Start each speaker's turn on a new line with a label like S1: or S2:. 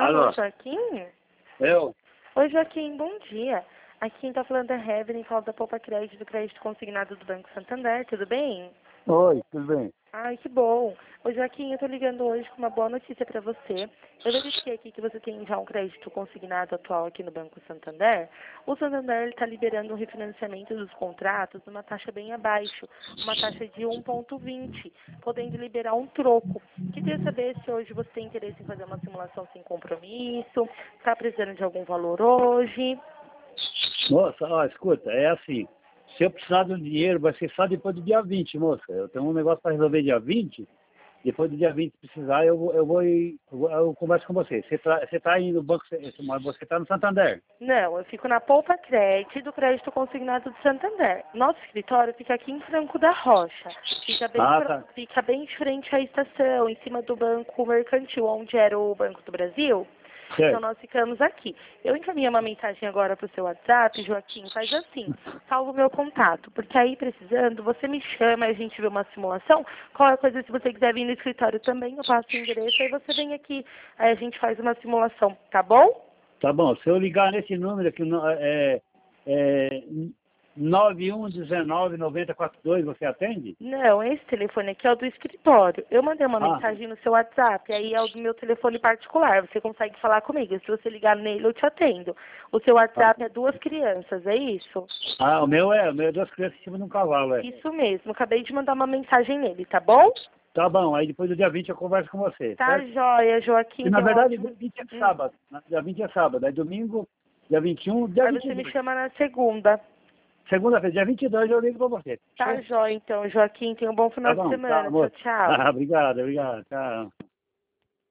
S1: Alô,
S2: Alô?
S1: Joaquim?
S2: Eu?
S1: Oi, Joaquim, bom dia. Aqui quem tá falando é Heaven, fala da Poupa Crédito, do crédito consignado do Banco Santander, tudo bem?
S2: Oi, tudo bem?
S1: Ai, que bom. Ô, Joaquim, eu tô ligando hoje com uma boa notícia pra você. Eu verifiquei aqui que você tem já um crédito consignado atual aqui no Banco Santander. O Santander está liberando um refinanciamento dos contratos numa taxa bem abaixo, uma taxa de 1,20, podendo liberar um troco. Queria saber se hoje você tem interesse em fazer uma simulação sem compromisso, está precisando de algum valor hoje.
S2: Moça, ó, escuta, é assim, se eu precisar de um dinheiro, vai ser só depois do dia 20, moça. Eu tenho um negócio para resolver dia 20, depois do dia 20 se precisar, eu converso com você. Você tá aí no banco, você tá no Santander.
S1: Não, eu fico na Poupa Crédito do crédito consignado do Santander. Nosso escritório fica aqui em Franco da Rocha.
S2: Ah, tá.
S1: Fica bem de frente à estação, em cima do Banco Mercantil, onde era o Banco do Brasil. Então
S2: Certo.
S1: nós ficamos aqui. Eu encaminhei uma mensagem agora para o seu WhatsApp, Joaquim, faz assim, salva o meu contato, porque aí precisando, você me chama, a gente vê uma simulação, qualquer coisa, se você quiser vir no escritório também, eu passo o endereço, aí você vem aqui, aí a gente faz uma simulação, tá bom?
S2: Tá bom, se eu ligar nesse número aqui, é 9119-9042, você atende?
S1: Não, esse telefone aqui é o do escritório. Eu mandei uma
S2: Ah,
S1: mensagem no seu WhatsApp, aí é o do meu telefone particular. Você consegue falar comigo. Se você ligar nele, eu te atendo. O seu
S2: ah,
S1: WhatsApp é duas crianças, é isso?
S2: o meu é duas crianças em cima de um cavalo, é.
S1: Isso mesmo. Acabei de mandar uma mensagem nele, tá bom?
S2: Tá bom, aí depois do dia 20 eu converso com você,
S1: Tá
S2: certo?
S1: joia,
S2: E
S1: Joaquim,
S2: na
S1: tem um
S2: verdade, dia
S1: ótimo...
S2: 20 é
S1: Hum.
S2: sábado. Dia 20 é sábado, aí domingo, dia 21, dia
S1: Aí você me
S2: 22.
S1: chama na segunda.
S2: Segunda-feira, dia 22 eu ligo pra você.
S1: Tá
S2: Fechou?
S1: joia, então, Joaquim. Tenha um bom
S2: Tá
S1: final de
S2: bom, tá,
S1: semana. Tchau,
S2: moço.
S1: tchau.
S2: Obrigado, tchau.